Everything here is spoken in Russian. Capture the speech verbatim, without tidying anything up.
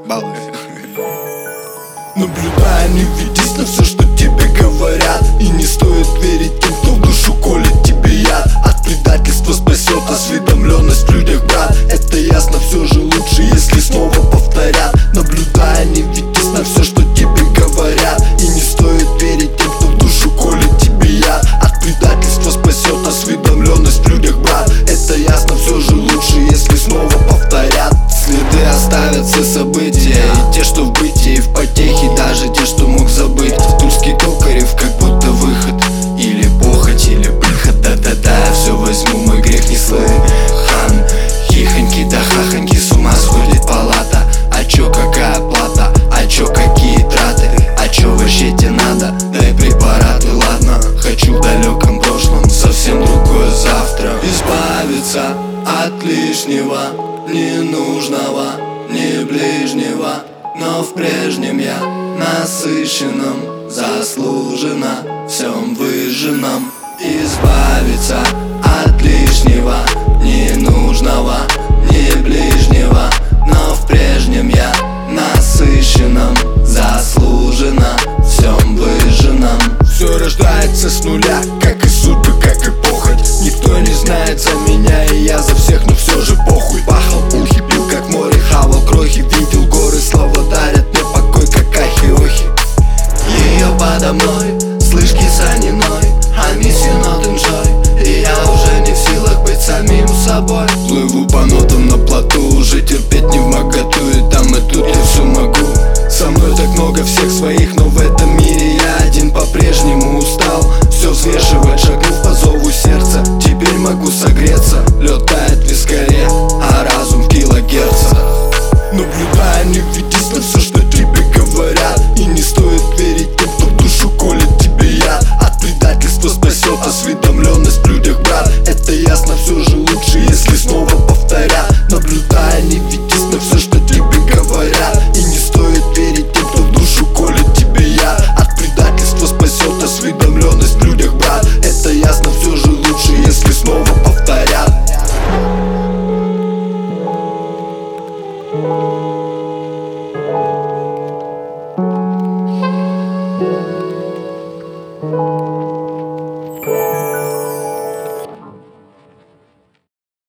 балуюсь. Наблюдай, не ведись на все, что тебе говорят. И не стоит верить тем, кто в душу колет тебе яд. От предательства спасет осведомленность в людях, брат. Это ясно, все же лучше, если снова повторят. Наблюдай, не ведись на все, что тебе говорят. И не стоит верить тем, кто в душу колет тебе яд. От предательства спасет осведомленность в людях, брат. Это ясно, все же лучше, если снова повторят. Следы оставят все события, и те, что в бытии, в потехе, даже те, что мог забыть. Тульский Токарев, как будто выход, или похоть, или приход. Да-да-да, я все возьму, мой грех не слыхан. Хихоньки да хахоньки, с ума сходит палата. А чё, какая плата? А чё, какие траты? А чё вообще тебе надо? Дай препараты, ладно. Хочу в далеком прошлом совсем другое завтра. Избавиться от лишнего, ненужного, не ближнего. Но в прежнем я насыщенном, заслуженно всем выжженном. Избавиться от лишнего, ненужного, не ближнего. Но в прежнем я насыщенном, заслуженно всем выжженном. Все рождается с нуля, как и судьбы, как и похоть. Никто не знает за меня, и я за всех, но все же похуй. Пахал пухи, пил как море, хавал крохи, видел горы, слова дарят мне покой, как ахи-охи. Ее подо мной, слышь, киса не ной, I miss you not enjoy. И я уже не в силах быть самим собой. Плыву по нотам на плоту, уже терпеть не вмоготу. И там и тут я все могу. Со мной так много всех своих, но в этом мире я один по-прежнему устал. Все взвешивать, шагнув по зову сердца. Теперь могу согреться, лед тает в вискаре, а разум в килогерцах. Наблюдай, не ведись на все, что тебе говорят. И не стоит верить тем, кто в душу колет тебе яд. От предательства спасет осведомленность в людях, брат. Это ясно, все же лучше, если снова повторят. Наблюдай, не ведись на все, что тебе говорят. И не стоит верить тем, кто в душу колет тебе яд. От предательства спасет осведомленность в людях, брат. Это ясно, все же лучше, если снова повторят.